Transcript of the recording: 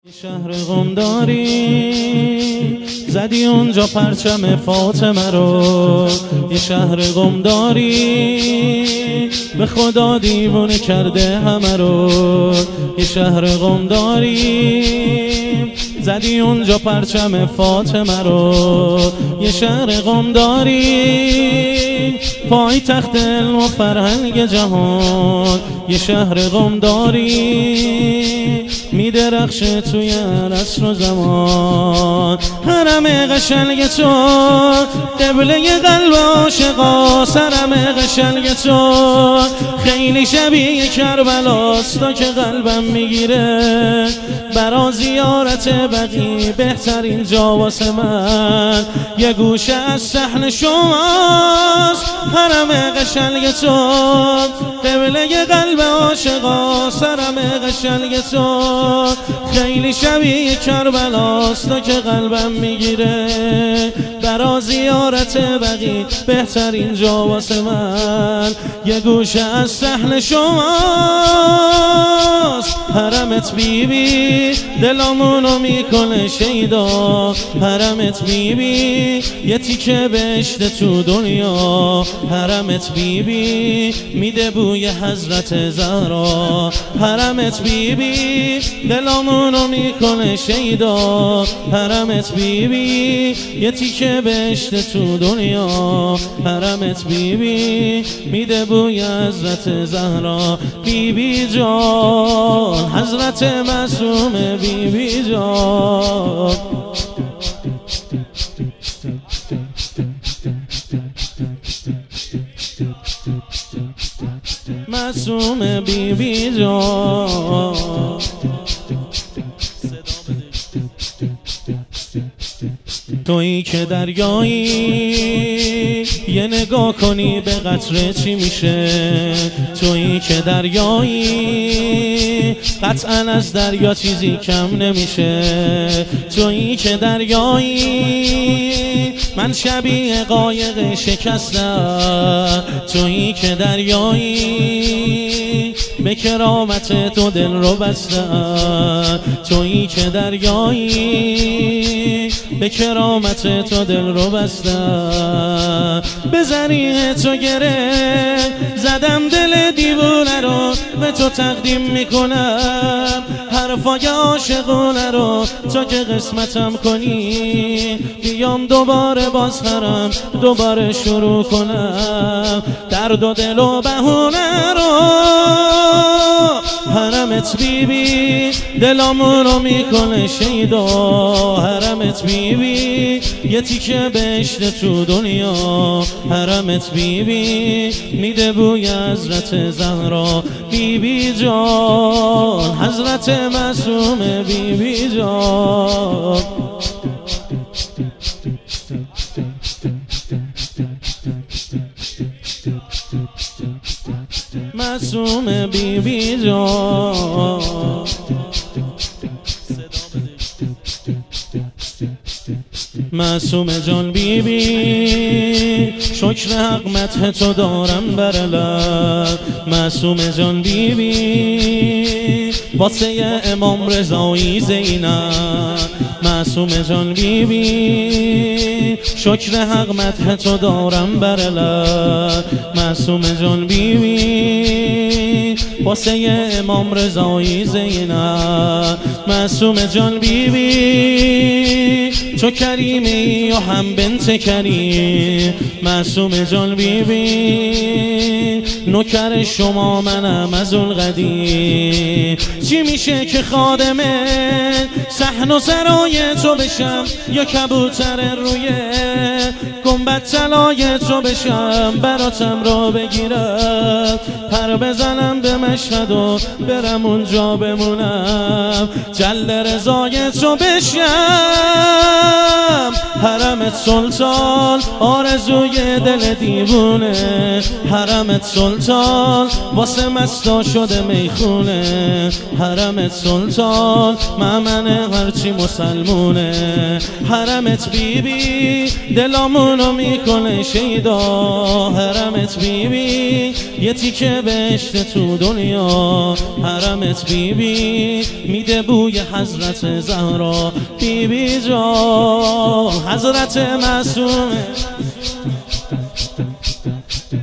شهر قم داری زدی اونجا پرچم فاطمه رو، یه شهر قم داری به خدا دیوونه کرده همه رو. یه شهر قم داری زدی اونجا پرچم فاطمه رو، یه شهر قم داری پای تخت علم و فرهنگ جهان. یه شهر قم داری میدرخشه توی عصر و زمان. حرم قشنگ تو قبله قلب عاشقا، حرم قشنگ تو خیلی شبیه کربلاست تا که قلبم میگیره. برا زیارت بقی بهترین جا واسه من یه گوشه از صحن شماست. حرم قشنگ تو قبله قلب عاشقا، حرم قشنگ تو خیلی شبیه کربلاست تا که قلبم میگیره. برا زیارت بقی بهترین جا واسه من یه گوشه از صحن شماست. حرمت بیبی دلامونو میکنه شیدا، حرمت بیبی یه تیکه بهشت تو دنیا. حرمت بیبی میده بوی حضرت زهرا، حرمت بیبی دلامونو میکنه شیدا. حرمت بیبی یه تیکه بهشت تو دنیا، حرمت بیبی میده بوی حضرت زهرا. بیبی جان حضرت معصوم بیبی جان، معصوم بیبی جان. تویی که دریایی یه نگاه کنی به قطره چی میشه. تویی که دریایی قطعا از دریا چیزی کم نمیشه. تویی که دریایی من شبیه قایق شکستم. تویی که دریایی به کرامت تو دل رو بستم. تویی که دریایی به کرامت تو دل رو بستم. به زریع تو گره زدم دل دیوونه رو به تو تقدیم میکنم. حرفای عاشقونه رو تا که قسمتم کنی بیام دوباره باز خرم دوباره شروع کنم. درد و دل و بهونه رو حرمت بیبی دلامونو میکنه شیدا. حرمت بیبی یه تیکه بهشت تو دنیا، حرمت بیبی میده بوی حضرت زهرا. بیبی جان حضرت معصوم بیبی جان، معصوم بیبی جان. معصوم جان بیبی شکر حق مدح تو دارم بر لب. معصوم جان بیبی واسه امام رضایی زینب. معصوم جان بیبی شکر حق مدح تو دارم بر لب. معصوم جان بیبی واسه امام رضایی زینب. معصوم جان بیبی تو کریمی و هم بنت کریم. معصوم جان بیبی نوکر شما منم از القدیم. چی میشه که خادم صحن و سرای تو بشم یا کبوتر روی گنبد طلای تو بشم براتم را بگیرم پر بزنم به مشهد و برم اونجا بمونم جل رضای تو بشم. حرمت سلطان آرزوی دل دیوونه، حرمت سلطان واسه مستا شده میخونه. حرمت سلطان مأمن هرچی مسلمونه. حرمت بیبی دلامونو میکنه شیدا، حرمت بیبی یه تیکه بهشت تو دنیا. حرمت بیبی میده بوی حضرت زهرا، بیبی جا حضرت معصومه.